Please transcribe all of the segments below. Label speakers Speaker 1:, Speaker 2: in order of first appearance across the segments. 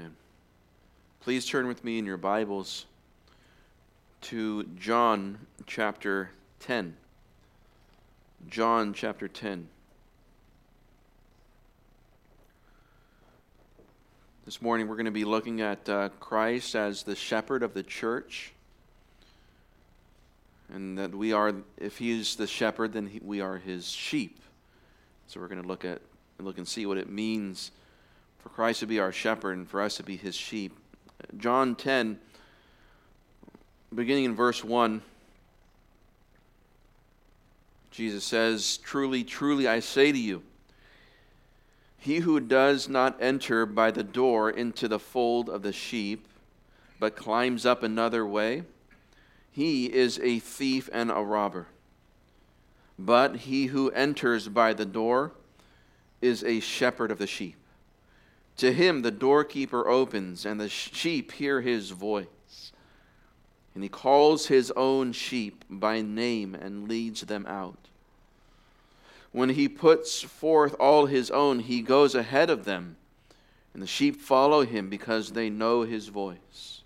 Speaker 1: Amen. Please turn with me in your Bibles to John chapter 10. John chapter 10. This morning we're going to be looking at Christ as the shepherd of the church. And that we are, if he is the shepherd, then we are his sheep. So we're going to look and see what it means for Christ to be our shepherd and for us to be his sheep. John 10, beginning in verse 1, Jesus says, "Truly, truly, I say to you, he who does not enter by the door into the fold of the sheep, but climbs up another way, he is a thief and a robber. But he who enters by the door is a shepherd of the sheep. To him the doorkeeper opens, and the sheep hear his voice. And he calls his own sheep by name and leads them out. When he puts forth all his own, he goes ahead of them, and the sheep follow him because they know his voice.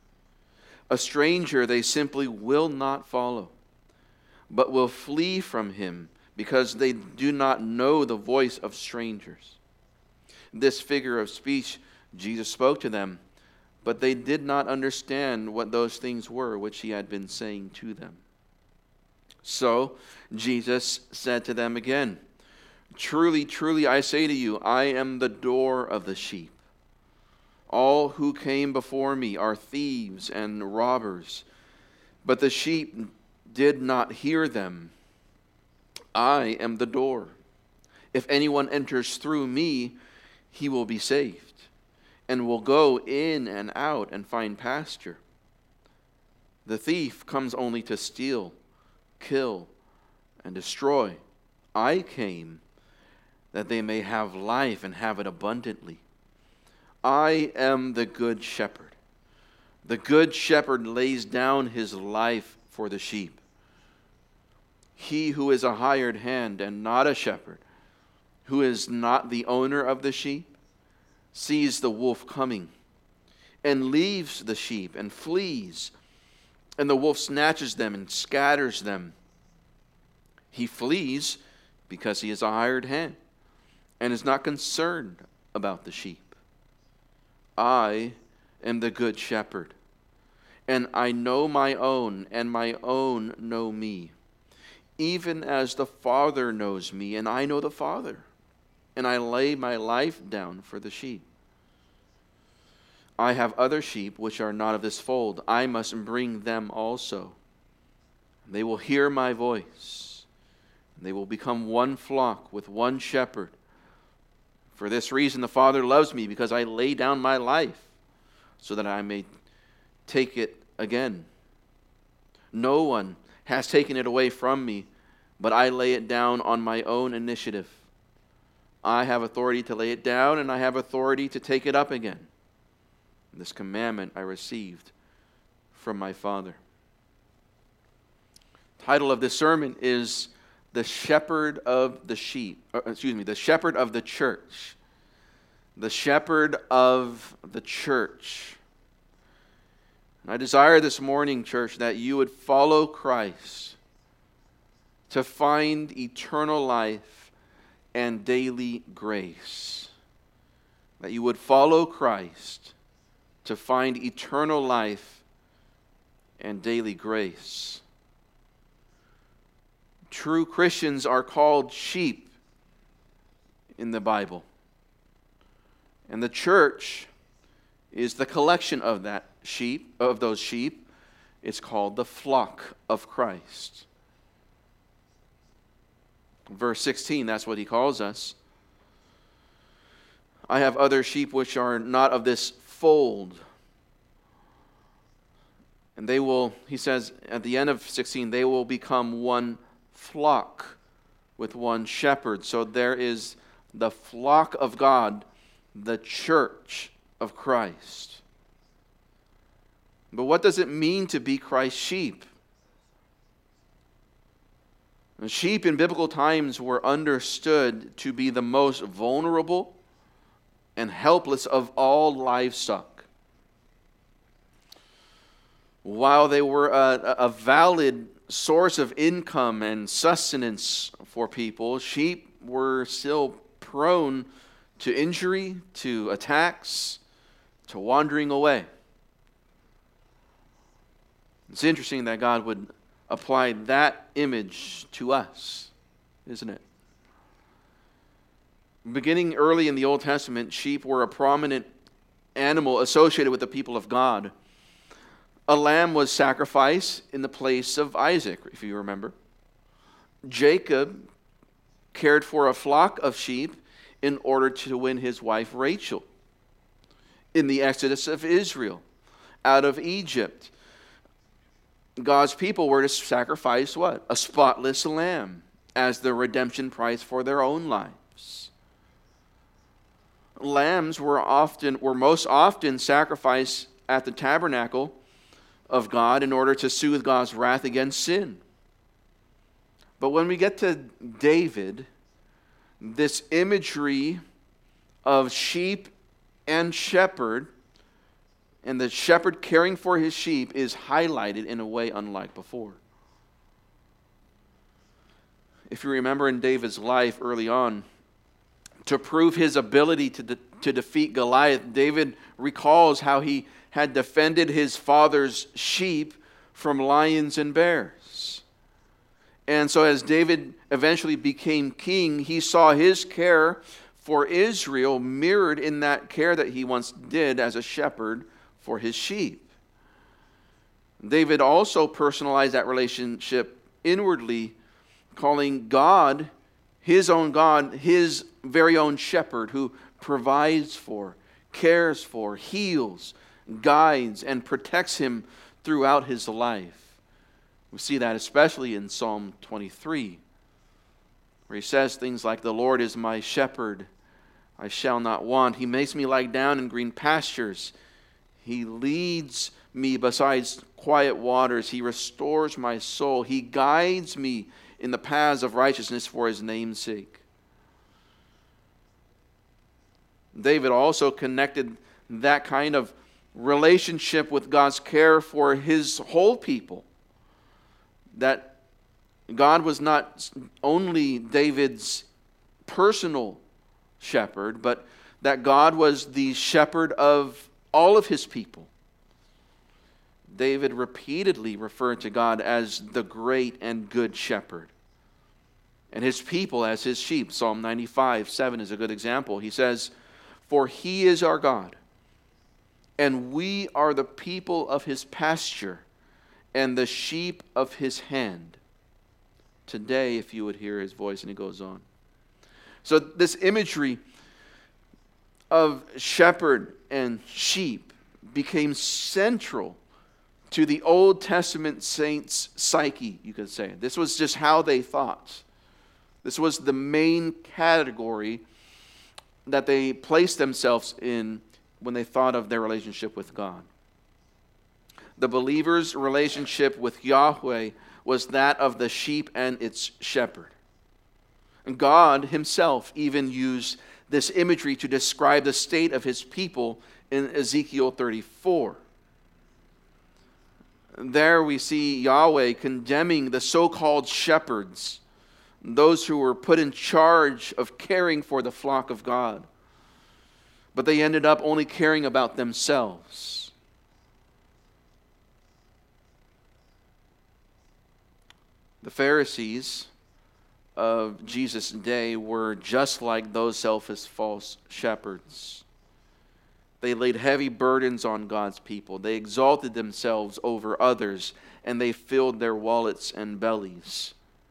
Speaker 1: A stranger they simply will not follow, but will flee from him because they do not know the voice of strangers." This figure of speech Jesus spoke to them, but they did not understand what those things were which he had been saying to them. So Jesus said to them again, "Truly, truly, I say to you, I am the door of the sheep. All who came before me are thieves and robbers, but the sheep did not hear them. I am the door. If anyone enters through me, he will be saved, and will go in and out and find pasture. The thief comes only to steal, kill, and destroy. I came that they may have life and have it abundantly. I am the good shepherd. The good shepherd lays down his life for the sheep. He who is a hired hand and not a shepherd, who is not the owner of the sheep, sees the wolf coming, and leaves the sheep and flees, and the wolf snatches them and scatters them. He flees because he is a hired hand and is not concerned about the sheep. I am the good shepherd, and I know my own, and my own know me, even as the Father knows me, and I know the Father, and I lay my life down for the sheep. I have other sheep which are not of this fold. I must bring them also. They will hear my voice. They will become one flock with one shepherd. For this reason the Father loves me, because I lay down my life so that I may take it again. No one has taken it away from me, but I lay it down on my own initiative. I have authority to lay it down, and I have authority to take it up again. This commandment I received from my Father." The title of this sermon is "The Shepherd of the Sheep." The Shepherd of the Church. The Shepherd of the Church. And I desire this morning, church, that you would follow Christ to find eternal life and daily grace. That you would follow Christ to find eternal life and daily grace. True Christians are called sheep in the Bible. And the church is the collection of those sheep. It's called the flock of Christ. Verse 16, that's what he calls us. I have other sheep which are not of this fold. And they will, he says at the end of 16, they will become one flock with one shepherd. So there is the flock of God, the church of Christ. But what does it mean to be Christ's sheep? And sheep in biblical times were understood to be the most vulnerable and helpless of all livestock. While they were a valid source of income and sustenance for people, sheep were still prone to injury, to attacks, to wandering away. It's interesting that God would apply that image to us, isn't it? Beginning early in the Old Testament, sheep were a prominent animal associated with the people of God. A lamb was sacrificed in the place of Isaac, if you remember. Jacob cared for a flock of sheep in order to win his wife Rachel. In the Exodus of Israel, out of Egypt, God's people were to sacrifice what? A spotless lamb as the redemption price for their own lives. Lambs were most often sacrificed at the tabernacle of God in order to soothe God's wrath against sin. But when we get to David, this imagery of sheep and shepherd, and the shepherd caring for his sheep, is highlighted in a way unlike before. If you remember in David's life early on, to prove his ability to defeat Goliath, David recalls how he had defended his father's sheep from lions and bears. And so as David eventually became king, he saw his care for Israel mirrored in that care that he once did as a shepherd for his sheep. David also personalized that relationship inwardly, calling God, his very own shepherd who provides for, cares for, heals, guides, and protects him throughout his life. We see that especially in Psalm 23, where he says things like, "The Lord is my shepherd, I shall not want. He makes me lie down in green pastures. He leads me beside quiet waters. He restores my soul. He guides me in the paths of righteousness for his name's sake." David also connected that kind of relationship with God's care for his whole people. That God was not only David's personal shepherd, but that God was the shepherd of all of his people. David repeatedly referred to God as the great and good shepherd, and his people as his sheep. Psalm 95:7 is a good example. He says, "For he is our God, and we are the people of his pasture and the sheep of his hand. Today, if you would hear his voice," and he goes on. So this imagery of shepherd and sheep became central to the Old Testament saints' psyche, you could say. This was just how they thought. This was the main category that they placed themselves in when they thought of their relationship with God. The believer's relationship with Yahweh was that of the sheep and its shepherd. And God himself even used this imagery to describe the state of his people in Ezekiel 34. There we see Yahweh condemning the so-called shepherds, those who were put in charge of caring for the flock of God. But they ended up only caring about themselves. The Pharisees of Jesus' day were just like those selfish false shepherds. They laid heavy burdens on God's people. They exalted themselves over others, and they filled their wallets and bellies.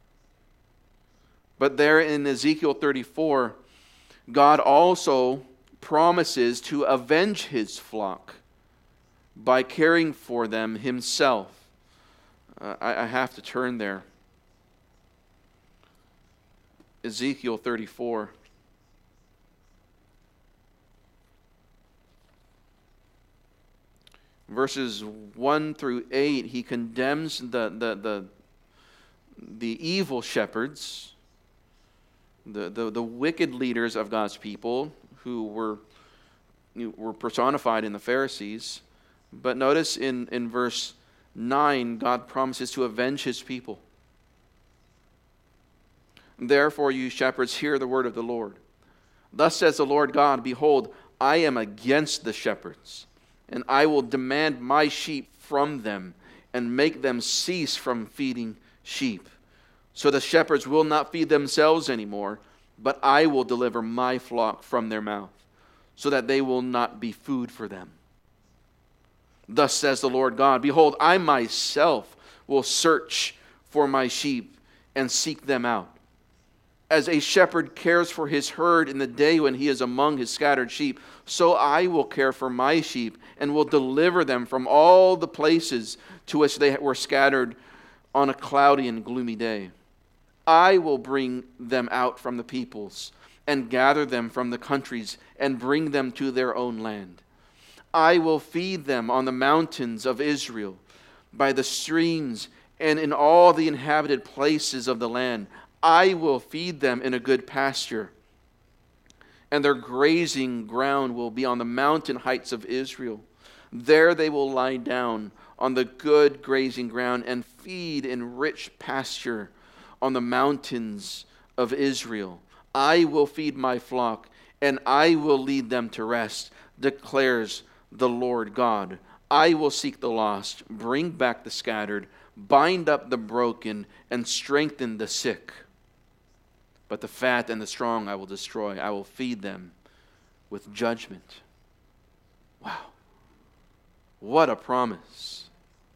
Speaker 1: But there in Ezekiel 34, God also promises to avenge his flock by caring for them himself. I have to turn there. Ezekiel 34. Verses 1 through 8, he condemns the evil shepherds, the wicked leaders of God's people who were were personified in the Pharisees. But notice in verse 9, God promises to avenge his people. Therefore, you shepherds, hear the word of the Lord. Thus says the Lord God, behold, I am against the shepherds, and I will demand my sheep from them, and make them cease from feeding sheep. So the shepherds will not feed themselves anymore, but I will deliver my flock from their mouth, so that they will not be food for them. Thus says the Lord God, behold, I myself will search for my sheep and seek them out. As a shepherd cares for his herd in the day when he is among his scattered sheep, so I will care for my sheep and will deliver them from all the places to which they were scattered on a cloudy and gloomy day. I will bring them out from the peoples and gather them from the countries and bring them to their own land. I will feed them on the mountains of Israel, by the streams, and in all the inhabited places of the land. I will feed them in a good pasture, and their grazing ground will be on the mountain heights of Israel. There they will lie down on the good grazing ground and feed in rich pasture on the mountains of Israel. I will feed my flock, and I will lead them to rest, declares the Lord God. I will seek the lost, bring back the scattered, bind up the broken, and strengthen the sick. But the fat and the strong I will destroy. I will feed them with judgment. Wow. What a promise.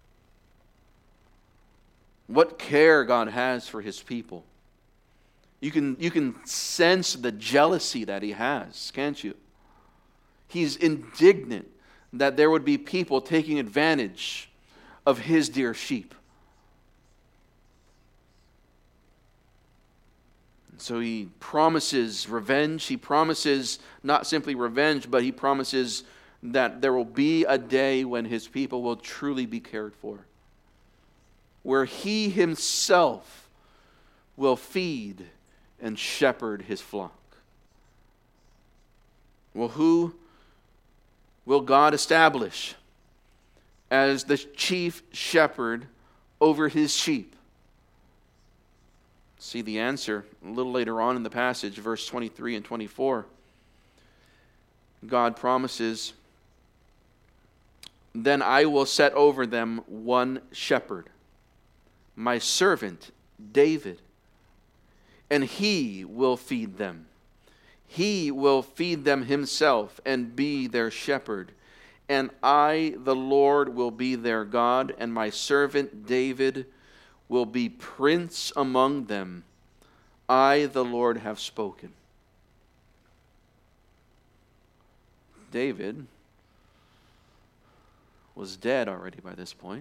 Speaker 1: What care God has for his people. You can sense the jealousy that he has, can't you? He's indignant that there would be people taking advantage of his dear sheep. So he promises revenge. He promises not simply revenge, but he promises that there will be a day when his people will truly be cared for, where he himself will feed and shepherd his flock. Well, who will God establish as the chief shepherd over his sheep? See the answer a little later on in the passage, verse 23 and 24. God promises, then I will set over them one shepherd, my servant David, and he will feed them. He will feed them himself and be their shepherd. And I, the Lord, will be their God, and my servant David will be prince among them. I, the Lord, have spoken. David was dead already by this point.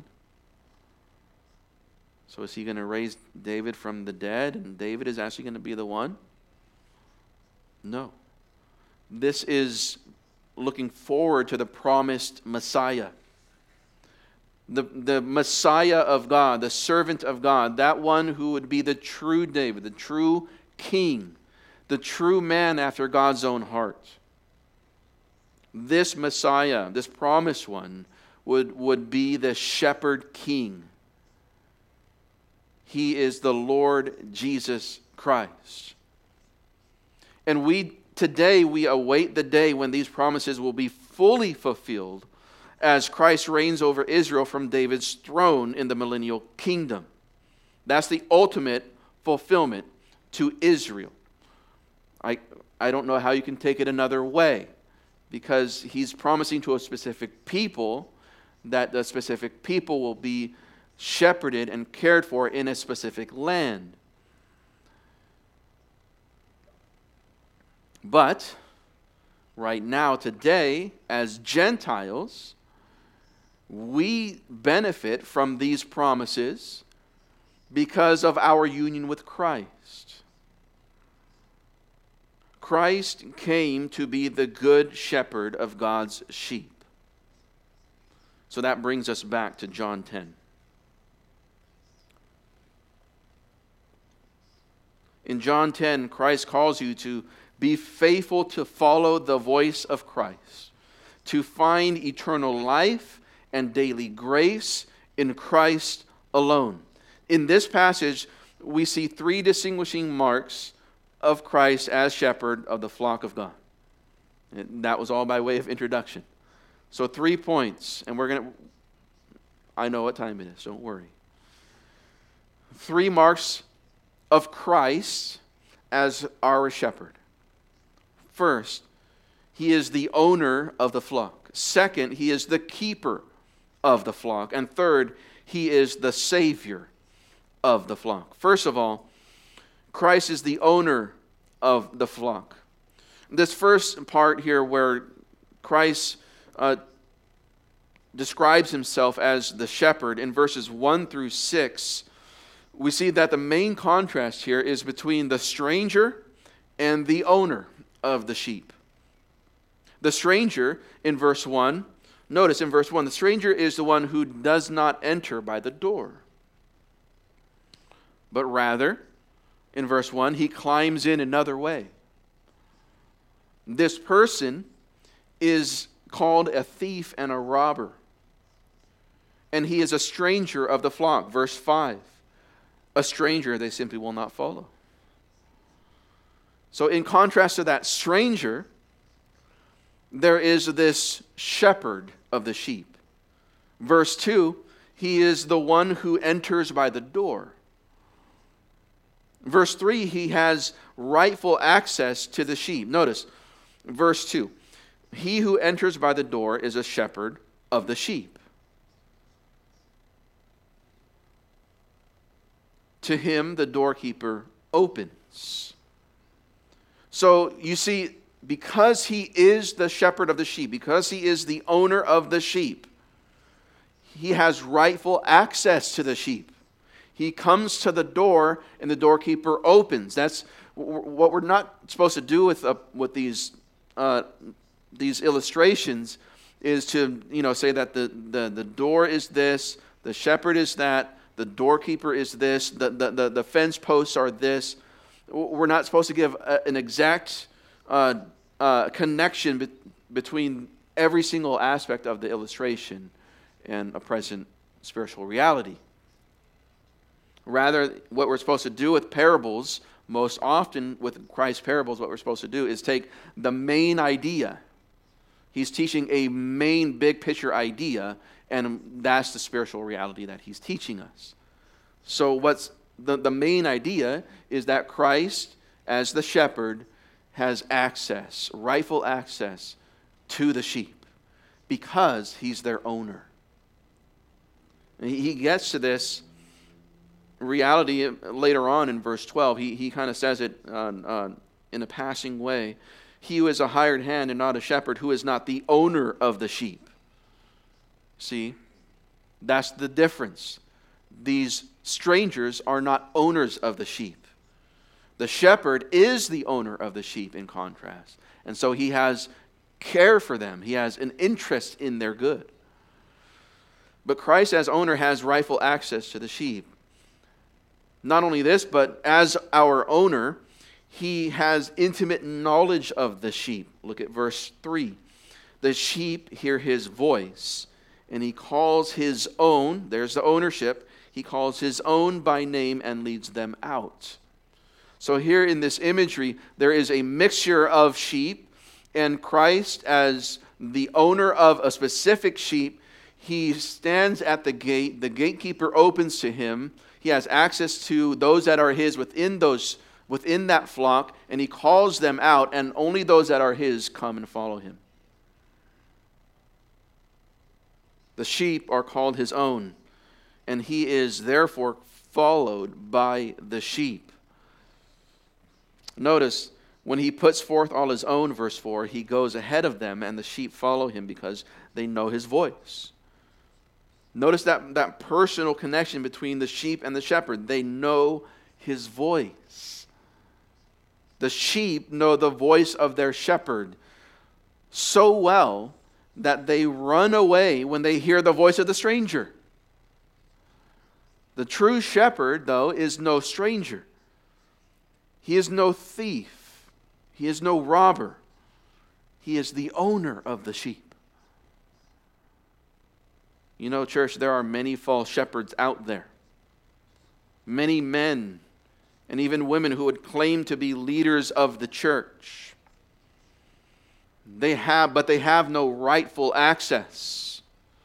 Speaker 1: So is he going to raise David from the dead, and David is actually going to be the one? No. This is looking forward to the promised Messiah. The Messiah of God, the servant of God, that one who would be the true David, the true king, the true man after God's own heart. This Messiah, this promised one, would be the shepherd king. He is the Lord Jesus Christ. And today we await the day when these promises will be fully fulfilled as Christ reigns over Israel from David's throne in the millennial kingdom. That's the ultimate fulfillment to Israel. I don't know how you can take it another way, because he's promising to a specific people that the specific people will be shepherded and cared for in a specific land. But right now, today, as Gentiles, we benefit from these promises because of our union with Christ. Christ came to be the good shepherd of God's sheep. So that brings us back to John 10. In John 10, Christ calls you to be faithful to follow the voice of Christ. to find eternal life and daily grace in Christ alone. In this passage, we see three distinguishing marks of Christ as shepherd of the flock of God. And that was all by way of introduction. So 3 points, and I know what time it is, don't worry. 3 marks of Christ as our shepherd. First, he is the owner of the flock. Second, he is the keeper of the flock. And third, he is the Savior of the flock. First of all, Christ is the owner of the flock. This first part here where Christ describes himself as the shepherd in verses 1 through 6, we see that the main contrast here is between the stranger and the owner of the sheep. The stranger in verse 1, notice in verse 1, the stranger is the one who does not enter by the door. But rather, in verse 1, he climbs in another way. This person is called a thief and a robber. And he is a stranger of the flock. Verse 5, a stranger they simply will not follow. So in contrast to that stranger, there is this shepherd of the sheep. Verse 2, he is the one who enters by the door. Verse 3, he has rightful access to the sheep. Notice, verse 2, he who enters by the door is a shepherd of the sheep. To him the doorkeeper opens. So you see, because he is the shepherd of the sheep, because he is the owner of the sheep, he has rightful access to the sheep. He comes to the door and the doorkeeper opens. That's what we're not supposed to do with these illustrations, is to say that the door is this, the shepherd is that, the doorkeeper is this, the fence posts are this. We're not supposed to give an exact connection between every single aspect of the illustration and a present spiritual reality. Rather, what we're supposed to do with parables, most often with Christ's parables, what we're supposed to do is take the main idea. He's teaching a main big picture idea, and that's the spiritual reality that he's teaching us. So what's the main idea is that Christ, as the shepherd, has access, rightful access to the sheep because he's their owner. And he gets to this reality later on in verse 12. He kind of says it in a passing way. He who is a hired hand and not a shepherd, who is not the owner of the sheep. See, that's the difference. These strangers are not owners of the sheep. The shepherd is the owner of the sheep in contrast. And so he has care for them. He has an interest in their good. But Christ as owner has rightful access to the sheep. Not only this, but as our owner, he has intimate knowledge of the sheep. Look at verse 3. The sheep hear his voice, and he calls his own, there's the ownership, he calls his own by name and leads them out. So here in this imagery, there is a mixture of sheep, and Christ as the owner of a specific sheep, he stands at the gate, the gatekeeper opens to him, he has access to those that are his within that flock, and he calls them out, and only those that are his come and follow him. The sheep are called his own, and he is therefore followed by the sheep. Notice, when he puts forth all his own, verse 4, he goes ahead of them, and the sheep follow him because they know his voice. Notice that personal connection between the sheep and the shepherd. They know his voice. The sheep know the voice of their shepherd so well that they run away when they hear the voice of the stranger. The true shepherd, though, is no stranger. He is no thief. He is no robber. He is the owner of the sheep. You know, church, there are many false shepherds out there. Many men and even women who would claim to be leaders of the church. They have no rightful access.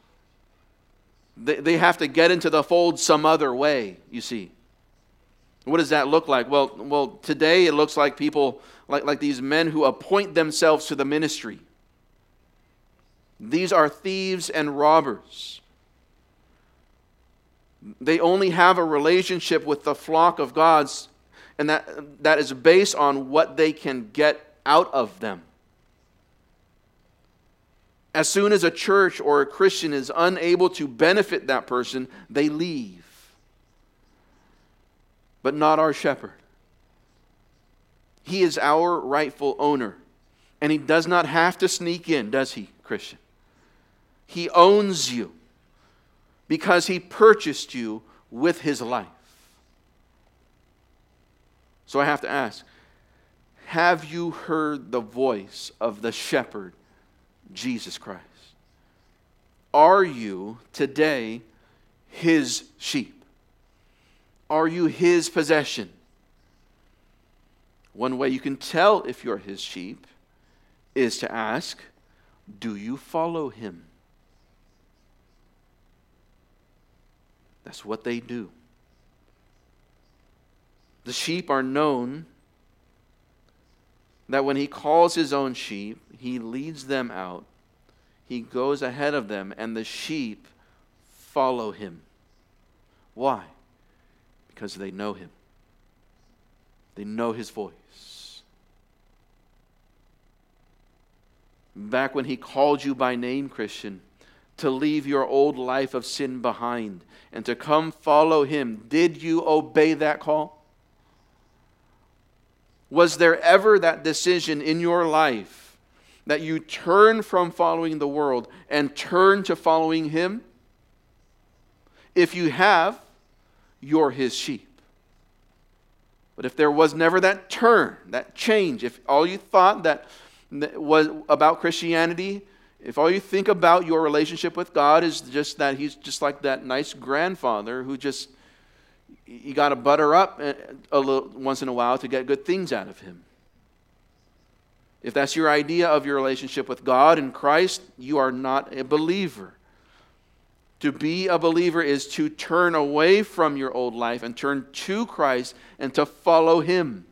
Speaker 1: They have to get into the fold some other way, you see. What does that look like? Well, today it looks like people, like these men who appoint themselves to the ministry. These are thieves and robbers. They only have a relationship with the flock of God's, and that is based on what they can get out of them. As soon as a church or a Christian is unable to benefit that person, they leave. But not our shepherd. He is our rightful owner. And he does not have to sneak in, does he, Christian? He owns you because he purchased you with his life. So I have to ask, have you heard the voice of the shepherd, Jesus Christ? Are you today his sheep? Are you his possession? One way you can tell if you're his sheep is to ask, do you follow him? That's what they do. The sheep are known that when he calls his own sheep, he leads them out. He goes ahead of them, and the sheep follow him. Why? Because they know him. They know his voice. Back when he called you by name, Christian, to leave your old life of sin behind and to come follow him, did you obey that call? Was there ever that decision in your life that you turn from following the world and turn to following him? If you have, you're his sheep. But if there was never that turn, that change, if all you thought that was about Christianity, if all you think about your relationship with God is just that he's just like that nice grandfather who just, you got to butter up a little once in a while to get good things out of him. If that's your idea of your relationship with God and Christ, you are not a believer. To be a believer is to turn away from your old life and turn to Christ and to follow him.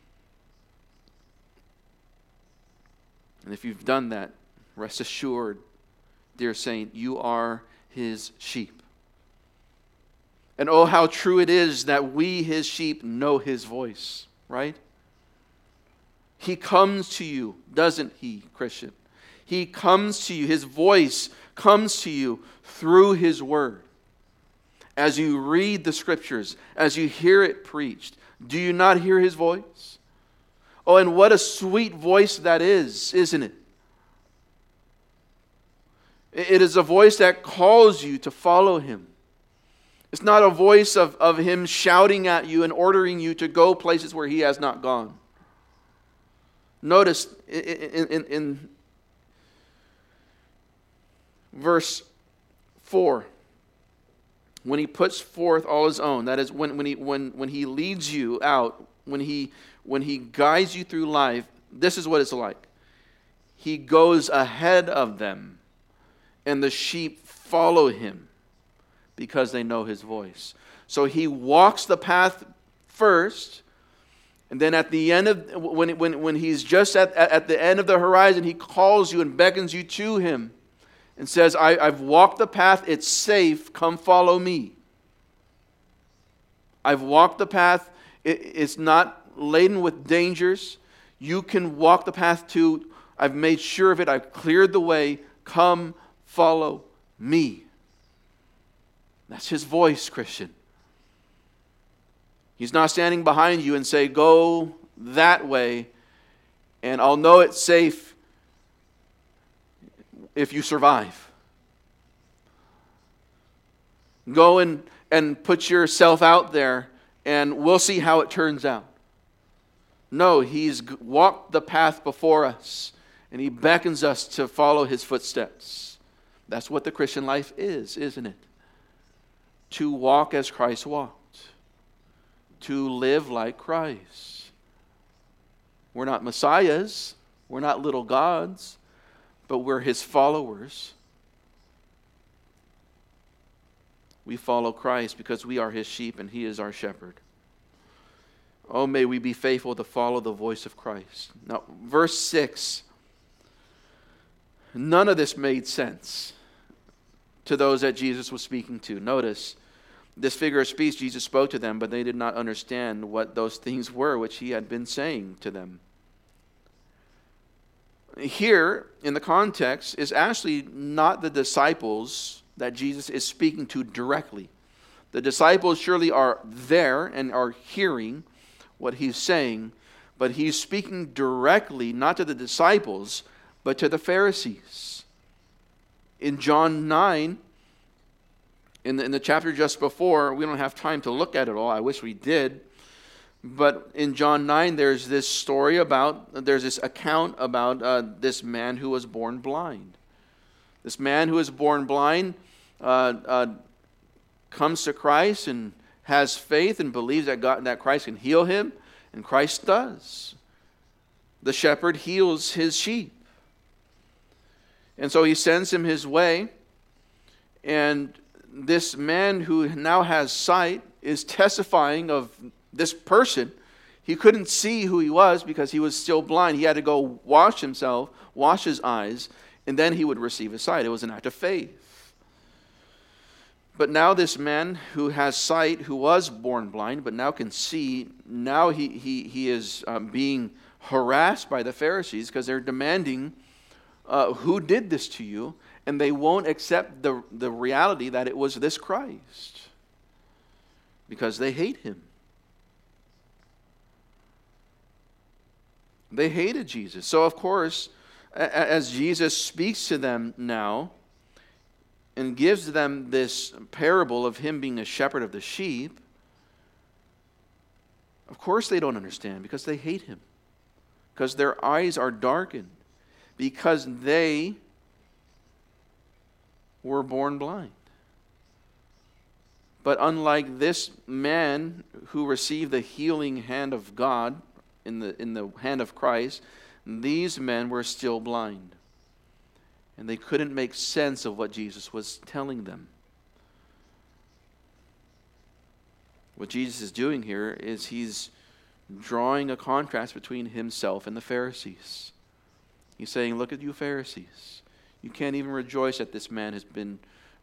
Speaker 1: And if you've done that, rest assured, dear saint, you are his sheep. And oh, how true it is that we, his sheep, know his voice, right? He comes to you, doesn't he, Christian? He comes to you. His voice comes to you through his word. As you read the scriptures, as you hear it preached, do you not hear his voice? Oh, and what a sweet voice that is, isn't it? It is a voice that calls you to follow him. It's not a voice of him shouting at you and ordering you to go places where he has not gone. Notice in verse 4, when he puts forth all his own, that is when he leads you out, when he guides you through life, this is what it's like. He goes ahead of them, and the sheep follow him because they know his voice. So he walks the path first, and then at the end of when he's just at the end of the horizon, he calls you and beckons you to him and says, I've walked the path, it's safe, come follow me. I've walked the path, it's not laden with dangers. You can walk the path too. I've made sure of it, I've cleared the way, come follow me. That's his voice, Christian. He's not standing behind you and say, go that way, and I'll know it's safe if you survive. Go and put yourself out there, and we'll see how it turns out. No, he's walked the path before us, and he beckons us to follow his footsteps. That's what the Christian life is, isn't it? To walk as Christ walked. To live like Christ. We're not messiahs. We're not little gods. But we're his followers. We follow Christ because we are his sheep and he is our shepherd. Oh, may we be faithful to follow the voice of Christ. Now, verse 6. None of this made sense to those that Jesus was speaking to. Notice, this figure of speech, Jesus spoke to them, but they did not understand what those things were which he had been saying to them. Here, in the context, is actually not the disciples that Jesus is speaking to directly. The disciples surely are there and are hearing what he's saying, but he's speaking directly not to the disciples, but to the Pharisees. In John 9, in the chapter just before, we don't have time to look at it all. I wish we did. But in John 9, there's this account about this man who was born blind. This man who is born blind comes to Christ and has faith and believes that Christ can heal him, and Christ does. The shepherd heals his sheep. And so he sends him his way, and this man who now has sight is testifying of this person. He couldn't see who he was because he was still blind. He had to go wash himself, wash his eyes, and then he would receive his sight. It was an act of faith. But now this man who has sight, who was born blind, but now can see, now he is being harassed by the Pharisees because they're demanding, who did this to you? And they won't accept the reality that it was this Christ because they hate him. They hated Jesus. So of course, as Jesus speaks to them now and gives them this parable of him being a shepherd of the sheep, of course they don't understand because they hate him. Because their eyes are darkened. Because they were born blind. But unlike this man who received the healing hand of God in the hand of Christ, these men were still blind. And they couldn't make sense of what Jesus was telling them. What Jesus is doing here is he's drawing a contrast between himself and the Pharisees. He's saying, look at you Pharisees. You can't even rejoice that this man has been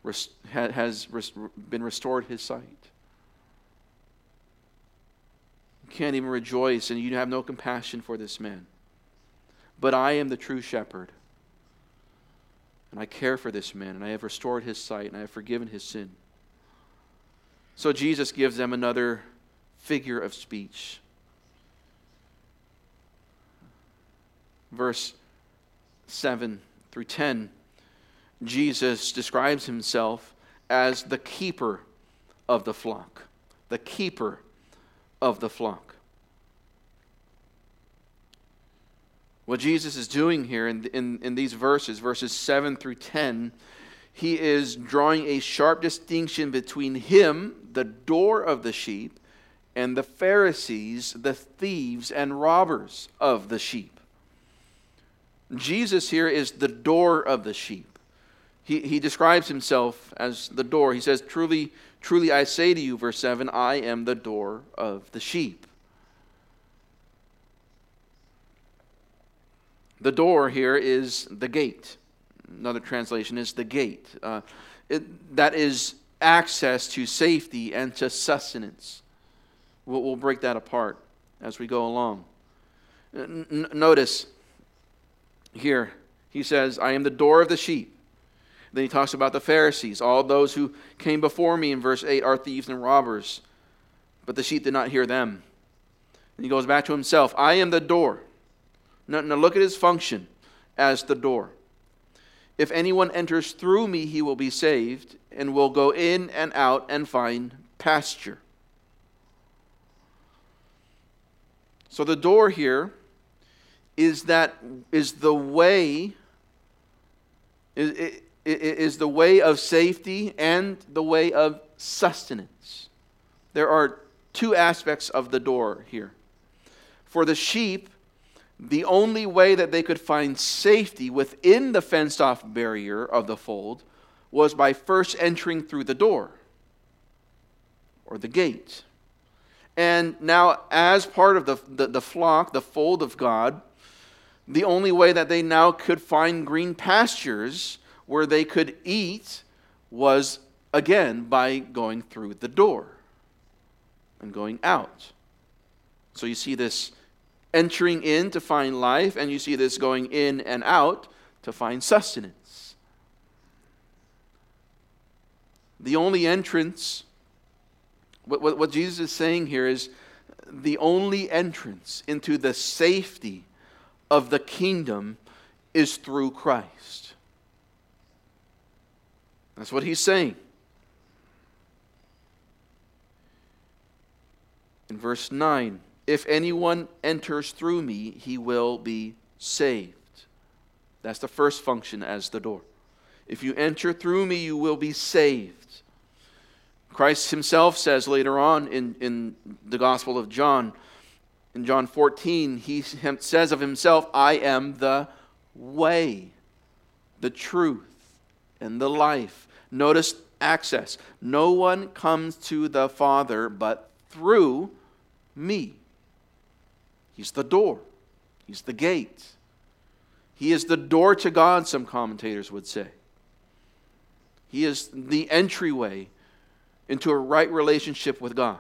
Speaker 1: restored his sight. You can't even rejoice, and you have no compassion for this man. But I am the true shepherd. And I care for this man, and I have restored his sight, and I have forgiven his sin. So Jesus gives them another figure of speech. Verse 7 through 10, Jesus describes himself as the keeper of the flock. The keeper of the flock. What Jesus is doing here in these verses 7 through 10, he is drawing a sharp distinction between him, the door of the sheep, and the Pharisees, the thieves and robbers of the sheep. Jesus here is the door of the sheep. He describes himself as the door. He says, truly, truly I say to you, verse 7, I am the door of the sheep. The door here is the gate. Another translation is the gate. That is access to safety and to sustenance. We'll break that apart as we go along. Notice here, he says, I am the door of the sheep. Then he talks about the Pharisees. All those who came before me in verse 8 are thieves and robbers, but the sheep did not hear them. And he goes back to himself. I am the door. Now look at his function as the door. If anyone enters through me, he will be saved and will go in and out and find pasture. So the door here is the way, is is the way of safety and the way of sustenance. There are two aspects of the door here. For the sheep, the only way that they could find safety within the fenced-off barrier of the fold was by first entering through the door, or the gate. And now, as part of the flock, the fold of God, the only way that they now could find green pastures where they could eat was, again, by going through the door and going out. So you see this entering in to find life, and you see this going in and out to find sustenance. The only entrance, what Jesus is saying here is the only entrance into the safety of the kingdom is through Christ. That's what he's saying. In verse 9, if anyone enters through me, he will be saved. That's the first function as the door. If you enter through me, you will be saved. Christ himself says later on in the Gospel of John, in John 14, he says of himself, I am the way, the truth, and the life. Notice access. No one comes to the Father but through me. He's the door. He's the gate. He is the door to God, some commentators would say. He is the entryway into a right relationship with God.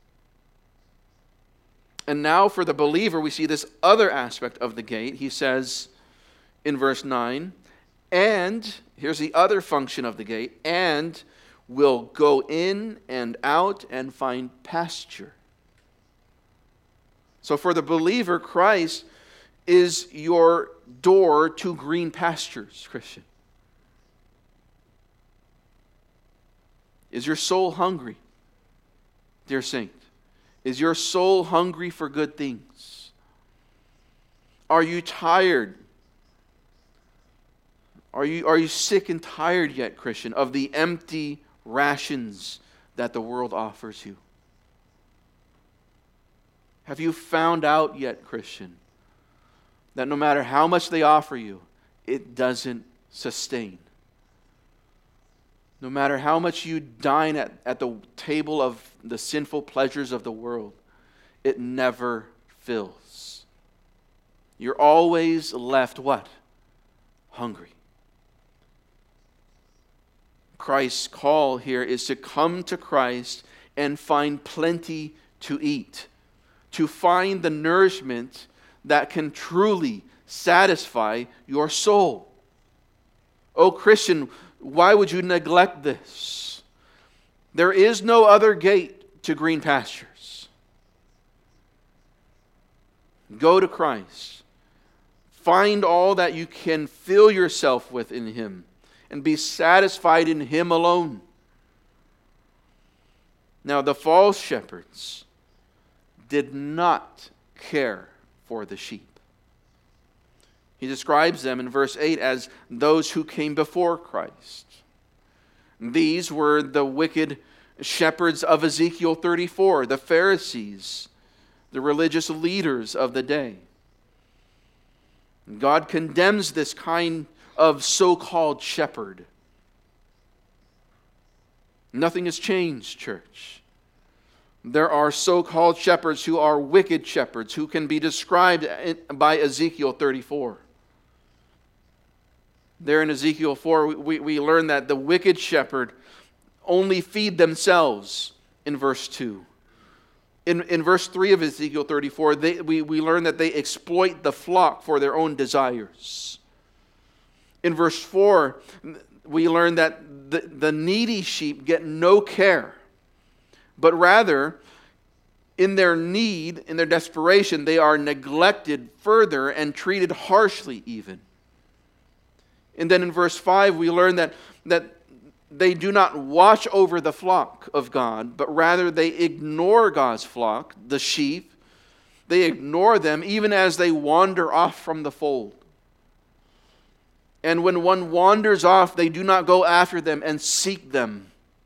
Speaker 1: And now for the believer, we see this other aspect of the gate. He says in verse 9, and, here's the other function of the gate, and will go in and out and find pasture. So for the believer, Christ is your door to green pastures, Christian. Is your soul hungry, dear saint? Is your soul hungry for good things? Are you tired? Are you sick and tired yet, Christian, of the empty rations that the world offers you? Have you found out yet, Christian, that no matter how much they offer you, it doesn't sustain? No matter how much you dine at the table of the sinful pleasures of the world, it never fills. You're always left what? Hungry. Christ's call here is to come to Christ and find plenty to eat, to find the nourishment that can truly satisfy your soul. Oh, Christian, why would you neglect this? There is no other gate to green pastures. Go to Christ. Find all that you can fill yourself with in Him and be satisfied in Him alone. Now, the false shepherds did not care for the sheep. He describes them in verse 8 as those who came before Christ. These were the wicked shepherds of Ezekiel 34, the Pharisees, the religious leaders of the day. God condemns this kind of so-called shepherd. Nothing has changed, church. There are so-called shepherds who are wicked shepherds who can be described by Ezekiel 34. There in Ezekiel 4, we learn that the wicked shepherd only feed themselves in verse 2. In verse 3 of Ezekiel 34, we learn that they exploit the flock for their own desires. In verse 4, we learn that the needy sheep get no care, but rather, in their need, in their desperation, they are neglected further and treated harshly even. And then in verse 5, we learn that they do not watch over the flock of God, but rather they ignore God's flock, the sheep. They ignore them even as they wander off from the fold. And when one wanders off, they do not go after them and seek them.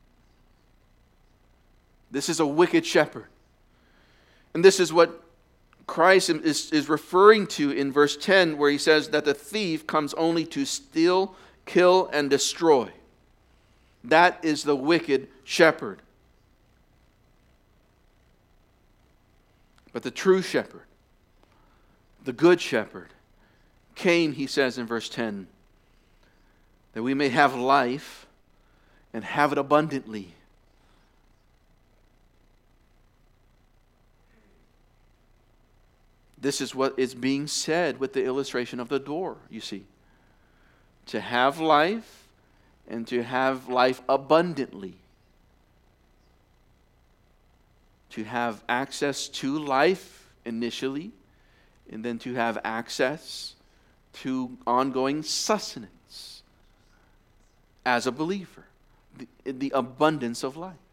Speaker 1: This is a wicked shepherd. And this is what Christ is referring to in verse 10, where he says that the thief comes only to steal, kill, and destroy. That is the wicked shepherd. But the true shepherd, the good shepherd, came, he says in verse 10, that we may have life and have it abundantly. This is what is being said with the illustration of the door, you see. To have life and to have life abundantly. To have access to life initially, and then to have access to ongoing sustenance as a believer. The abundance of life.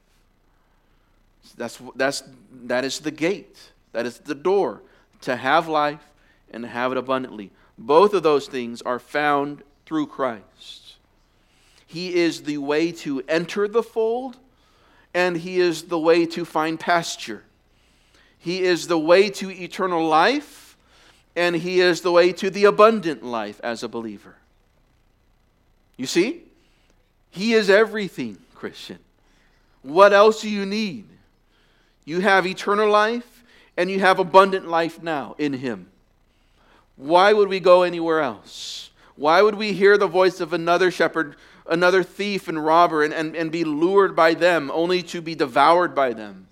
Speaker 1: That is the gate. That is the door. To have life and have it abundantly. Both of those things are found through Christ. He is the way to enter the fold, and He is the way to find pasture. He is the way to eternal life, and He is the way to the abundant life as a believer. You see? He is everything, Christian. What else do you need? You have eternal life, and you have abundant life now in Him. Why would we go anywhere else? Why would we hear the voice of another shepherd, another thief and robber, and be lured by them, only to be devoured by them?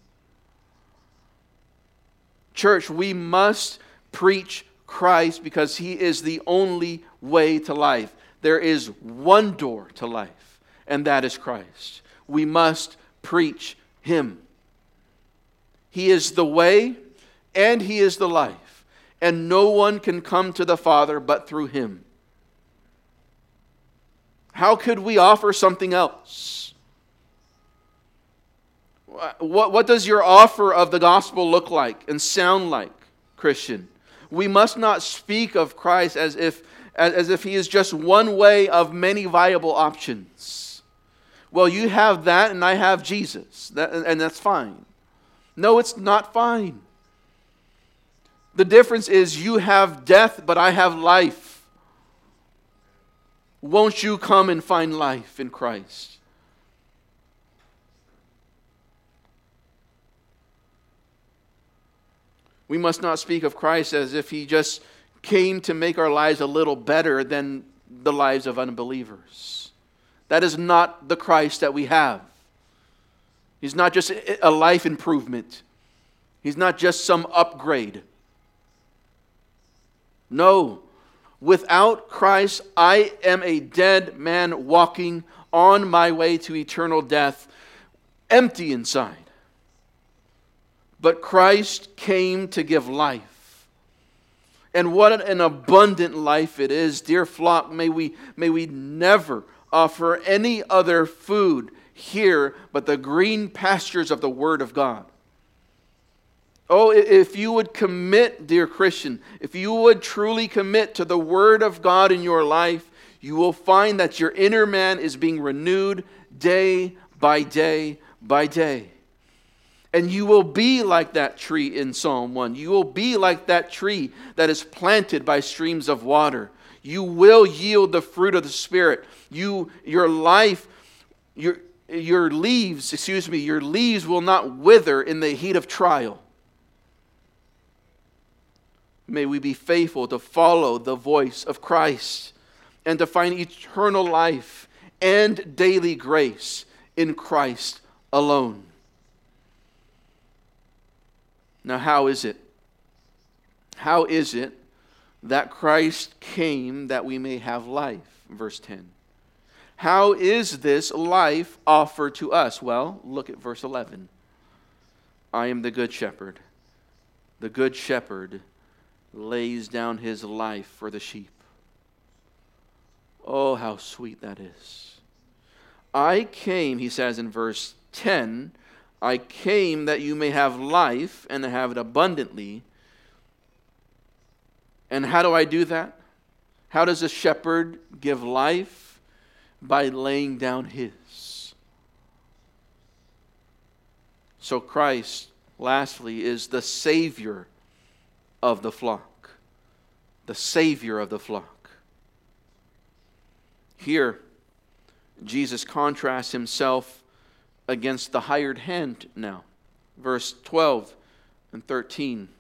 Speaker 1: Church, we must preach Christ because He is the only way to life. There is one door to life, and that is Christ. We must preach Him. He is the way, and He is the life. And no one can come to the Father but through Him. How could we offer something else? What does your offer of the gospel look like and sound like, Christian? We must not speak of Christ as if He is just one way of many viable options. Well, you have that and I have Jesus, and that's fine. No, it's not fine. The difference is you have death, but I have life. Won't you come and find life in Christ? We must not speak of Christ as if He just came to make our lives a little better than the lives of unbelievers. That is not the Christ that we have. He's not just a life improvement. He's not just some upgrade. No. Without Christ, I am a dead man walking on my way to eternal death, empty inside. But Christ came to give life. And what an abundant life it is. Dear flock, may we never offer any other food here but the green pastures of the Word of God. Oh, if you would commit, dear Christian, if you would truly commit to the Word of God in your life, you will find that your inner man is being renewed day by day by day. And you will be like that tree in Psalm 1. You will be like that tree that is planted by streams of water. You will yield the fruit of the Spirit. Your leaves will not wither in the heat of trial. May we be faithful to follow the voice of Christ and to find eternal life and daily grace in Christ alone. Now, how is it? How is it that Christ came that we may have life? Verse 10. How is this life offered to us? Well, look at verse 11. I am the good shepherd. The good shepherd lays down his life for the sheep. Oh, how sweet that is. I came, he says in verse 10, I came that you may have life and have it abundantly. And how do I do that? How does a shepherd give life? By laying down his. So Christ, lastly, is the Savior of the flock. The Savior of the flock. Here, Jesus contrasts himself against the hired hand now. Verse 12 and 13.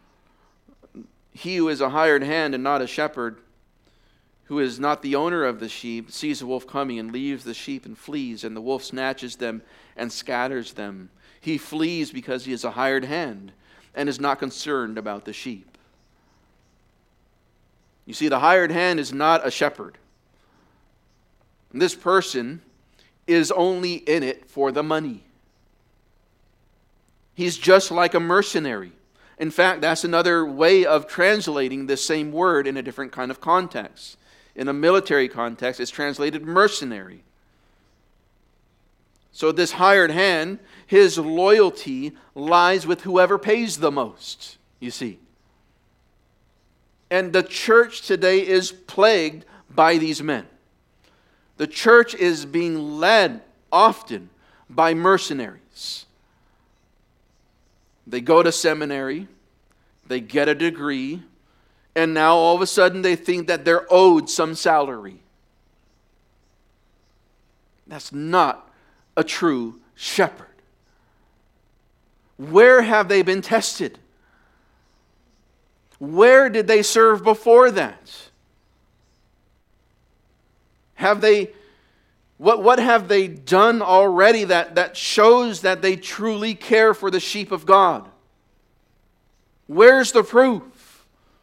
Speaker 1: He who is a hired hand and not a shepherd, who is not the owner of the sheep, sees a wolf coming and leaves the sheep and flees, and the wolf snatches them and scatters them. He flees because he is a hired hand and is not concerned about the sheep. You see, the hired hand is not a shepherd. This person is only in it for the money. He's just like a mercenary. In fact, that's another way of translating this same word in a different kind of context. In a military context, it's translated mercenary. So this hired hand, his loyalty lies with whoever pays the most, you see. And the church today is plagued by these men. The church is being led often by mercenaries. They go to seminary, they get a degree, and now all of a sudden they think that they're owed some salary. That's not a true shepherd. Where have they been tested? Where did they serve before that? What have they done already that shows that they truly care for the sheep of God? Where's the proof?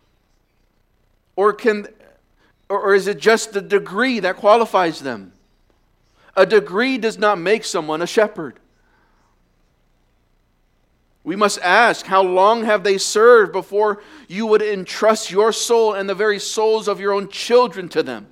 Speaker 1: Or is it just the degree that qualifies them? A degree does not make someone a shepherd. We must ask, how long have they served before you would entrust your soul and the very souls of your own children to them?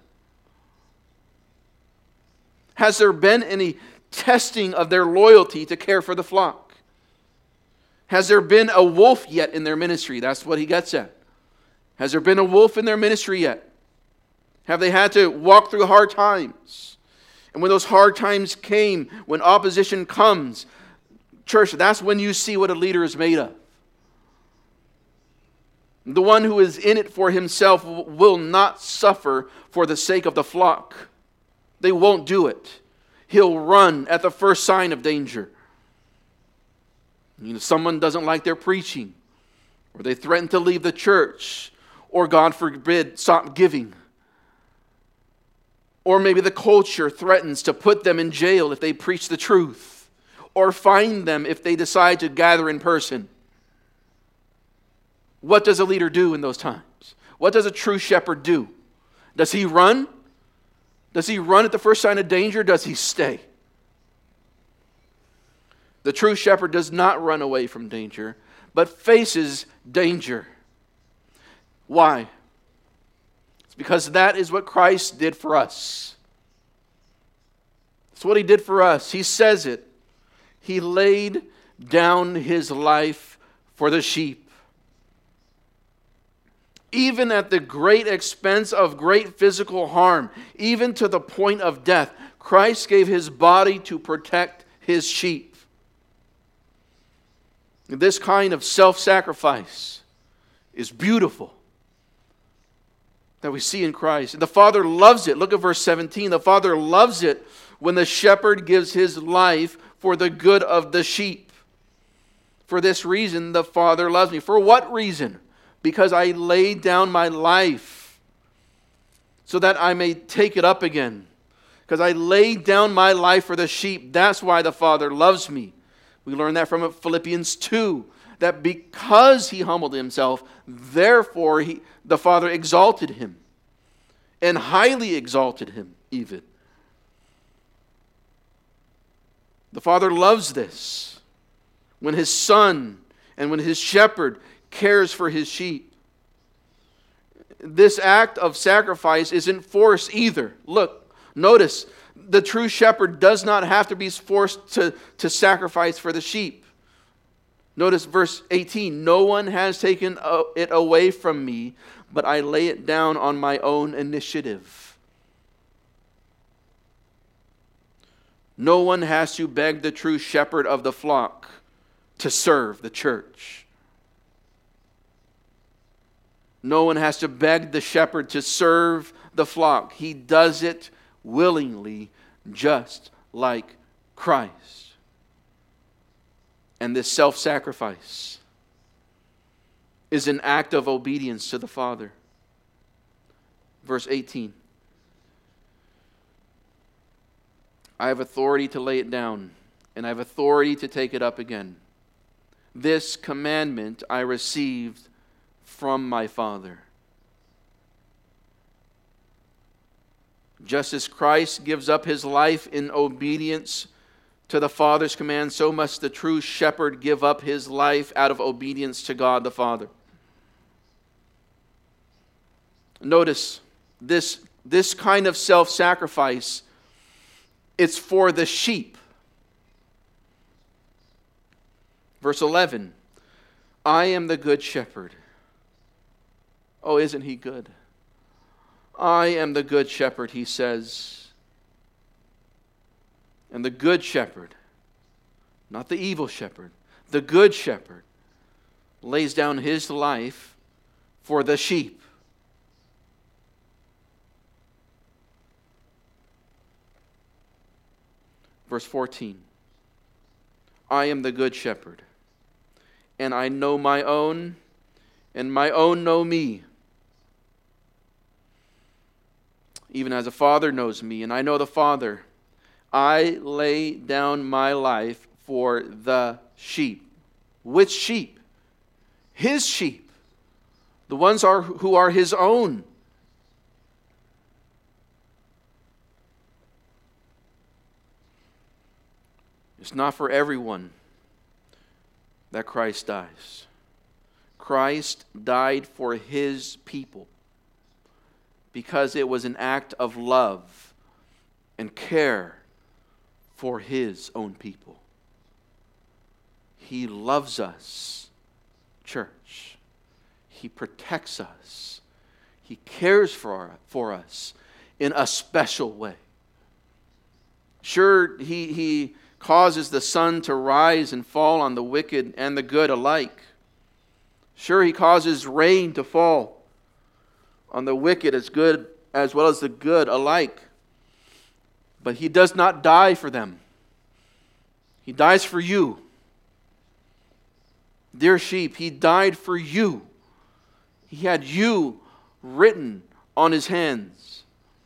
Speaker 1: Has there been any testing of their loyalty to care for the flock? Has there been a wolf yet in their ministry? That's what he gets at. Has there been a wolf in their ministry yet? Have they had to walk through hard times? And when those hard times came, when opposition comes, church, that's when you see what a leader is made of. The one who is in it for himself will not suffer for the sake of the flock. They won't do it. He'll run at the first sign of danger. Someone doesn't like their preaching, or they threaten to leave the church, or God forbid, stop giving. Or maybe the culture threatens to put them in jail if they preach the truth, or fine them if they decide to gather in person. What does a leader do in those times? What does a true shepherd do? Does he run? Does he run at the first sign of danger? Does he stay? The true shepherd does not run away from danger, but faces danger. Why? It's because that is what Christ did for us. It's what he did for us. He says it. He laid down his life for the sheep. Even at the great expense of great physical harm, even to the point of death, Christ gave his body to protect his sheep. This kind of self-sacrifice is beautiful that we see in Christ. And the Father loves it. Look at verse 17. The Father loves it when the shepherd gives his life for the good of the sheep. For this reason, the Father loves me. For what reason? Because I laid down my life so that I may take it up again. Because I laid down my life for the sheep. That's why the Father loves me. We learn that from Philippians 2. That because he humbled himself, therefore the Father exalted him. And highly exalted him even. The Father loves this. When his Son and when his shepherd cares for his sheep. This act of sacrifice isn't forced either. Look, notice, the true shepherd does not have to be forced to sacrifice for the sheep. Notice verse 18, no one has taken it away from me, but I lay it down on my own initiative. No one has to beg the true shepherd of the flock to serve the church. No one has to beg the shepherd to serve the flock. He does it willingly, just like Christ. And this self-sacrifice is an act of obedience to the Father. Verse 18. I have authority to lay it down, and I have authority to take it up again. This commandment I received from my Father. Just as Christ gives up his life in obedience to the Father's command, so must the true shepherd give up his life out of obedience to God the Father. Notice this kind of self-sacrifice, it's for the sheep. Verse 11, I am the good shepherd. Oh, isn't he good? I am the good shepherd, he says. And the good shepherd, not the evil shepherd, the good shepherd lays down his life for the sheep. Verse 14, I am the good shepherd, and I know my own, and my own know me. Even as a Father knows me, and I know the Father, I lay down my life for the sheep. Which sheep? His sheep. The ones who are his own. It's not for everyone that Christ dies. Christ died for his people because it was an act of love and care for his own people. He loves us, church. He protects us. He cares for us in a special way. Sure, he causes the sun to rise and fall on the wicked and the good alike. Sure, he causes rain to fall on the wicked as well as the good alike. But he does not die for them. He dies for you. Dear sheep, he died for you. He had you written on his hands.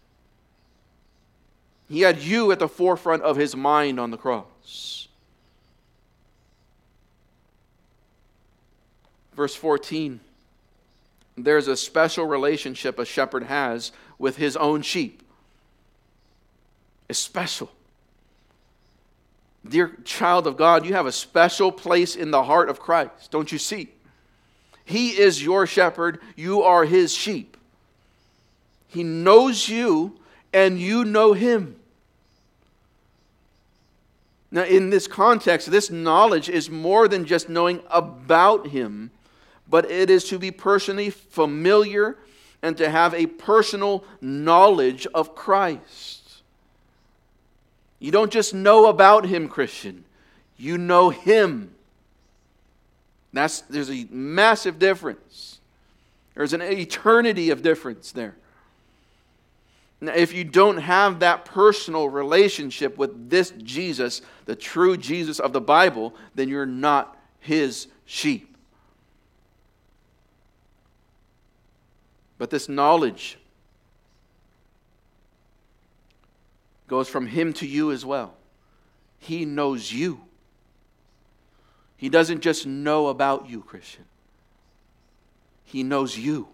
Speaker 1: He had you at the forefront of his mind on the cross. Verse 14, there's a special relationship a shepherd has with his own sheep. It's special. Dear child of God, you have a special place in the heart of Christ, don't you see? He is your shepherd. You are his sheep. He knows you, and you know him. Now, in this context, this knowledge is more than just knowing about him, but it is to be personally familiar and to have a personal knowledge of Christ. You don't just know about him, Christian. You know him. There's a massive difference. There's an eternity of difference there. Now, if you don't have that personal relationship with this Jesus, the true Jesus of the Bible, then you're not his sheep. But this knowledge goes from him to you as well. He knows you. He doesn't just know about you, Christian. He knows you.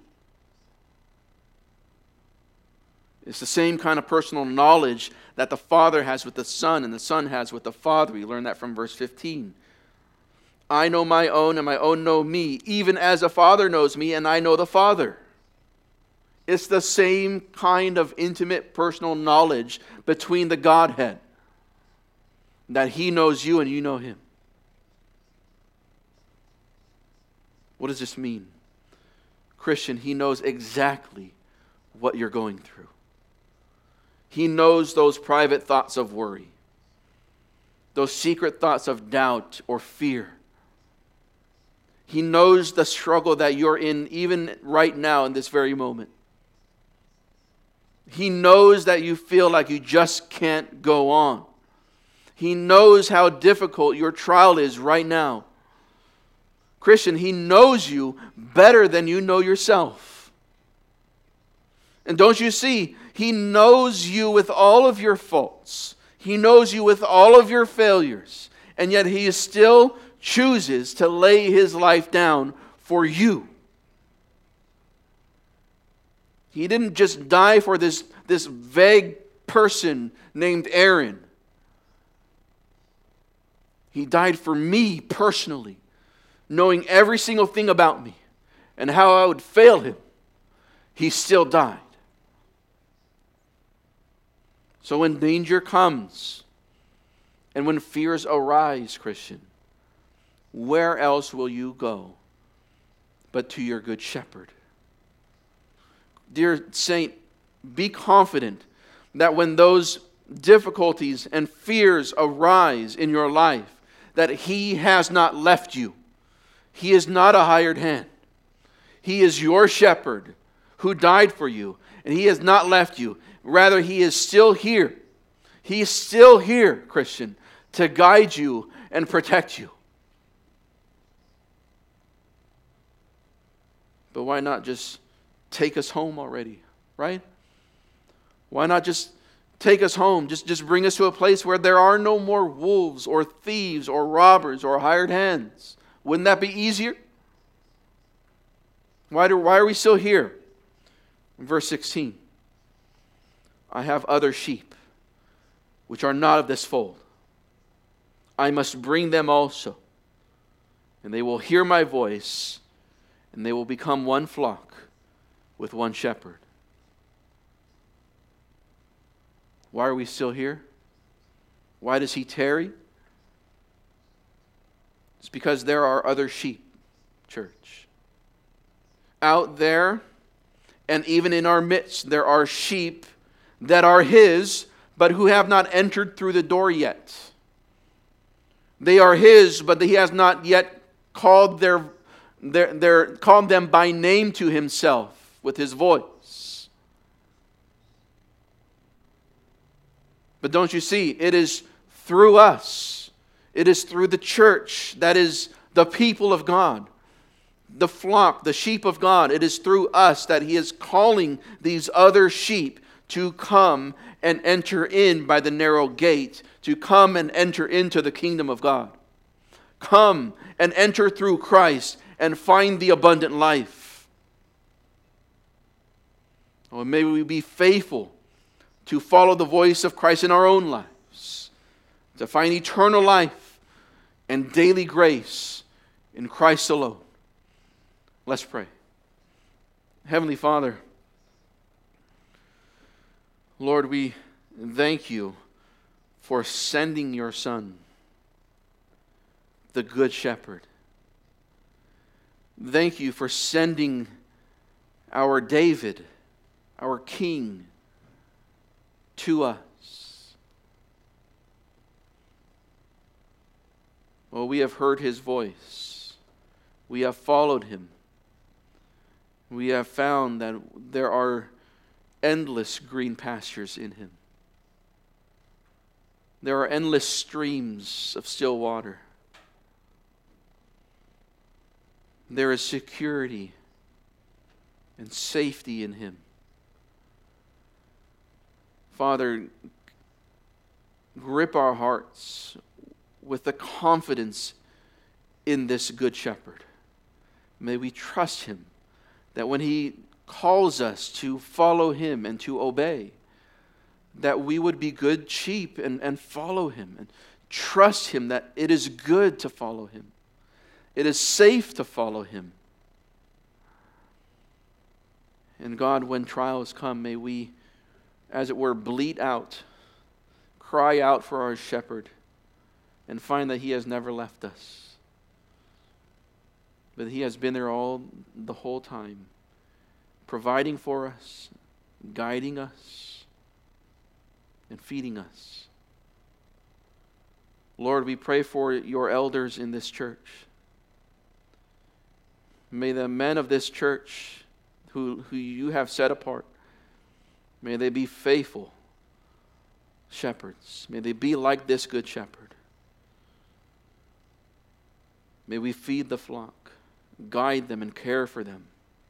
Speaker 1: It's the same kind of personal knowledge that the Father has with the Son and the Son has with the Father. We learn that from verse 15. I know my own and my own know me, even as the Father knows me and I know the Father. It's the same kind of intimate personal knowledge between the Godhead, that he knows you and you know him. What does this mean? Christian, He knows exactly what you're going through. He knows those private thoughts of worry, those secret thoughts of doubt or fear. He knows the struggle that you're in even right now in this very moment. He knows that you feel like you just can't go on. He knows how difficult your trial is right now. Christian, He knows you better than you know yourself. And don't you see, He knows you with all of your faults. He knows you with all of your failures. And yet He still chooses to lay His life down for you. He didn't just die for this vague person named Aaron. He died for me personally, knowing every single thing about me and how I would fail Him. He still died. So when danger comes and when fears arise, Christian, where else will you go but to your good shepherd? Dear saint, be confident that when those difficulties and fears arise in your life, that He has not left you. He is not a hired hand. He is your shepherd who died for you, and He has not left you. Rather, He is still here. He is still here, Christian, to guide you and protect you. But why not just take us home already, right? Why not just take us home? Just bring us to a place where there are no more wolves or thieves or robbers or hired hands. Wouldn't that be easier? Why are we still here? In verse 16, I have other sheep which are not of this fold. I must bring them also, and they will hear my voice, and they will become one flock with one shepherd. Why are we still here? Why does He tarry? It's because there are other sheep, church. Out there, and even in our midst, there are sheep that are His, but who have not entered through the door yet. They are His, but He has not yet called called them by name to Himself with His voice. But don't you see, it is through us. It is through the church, that is the people of God, the flock, the sheep of God. It is through us that He is calling these other sheep to come and enter in by the narrow gate, to come and enter into the kingdom of God. Come and enter through Christ and find the abundant life. Oh, may we be faithful to follow the voice of Christ in our own lives, to find eternal life and daily grace in Christ alone. Let's pray. Heavenly Father, Lord, we thank You for sending Your Son, the Good Shepherd. Thank You for sending our David, our King, to us. Well, we have heard His voice. We have followed Him. We have found that there are endless green pastures in Him. There are endless streams of still water. There is security and safety in Him. Father, grip our hearts with the confidence in this Good Shepherd. May we trust Him, that when He calls us to follow Him and to obey, that we would be good sheep and follow Him and trust Him that it is good to follow Him. It is safe to follow Him. And God, when trials come, may we, as it were, bleat out, cry out for our shepherd, and find that He has never left us, but He has been there the whole time, providing for us, guiding us, and feeding us. Lord, we pray for your elders in this church. May the men of this church who you have set apart, may they be faithful shepherds. May they be like this good shepherd. May we feed the flock, guide them, and care for them.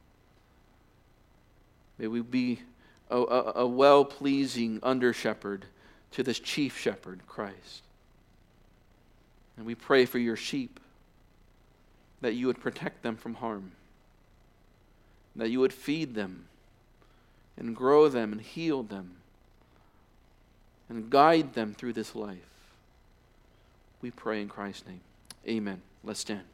Speaker 1: May we be a well-pleasing under-shepherd to this chief shepherd, Christ. And we pray for your sheep, that you would protect them from harm, that you would feed them and grow them and heal them and guide them through this life. We pray in Christ's name. Amen. Let's stand.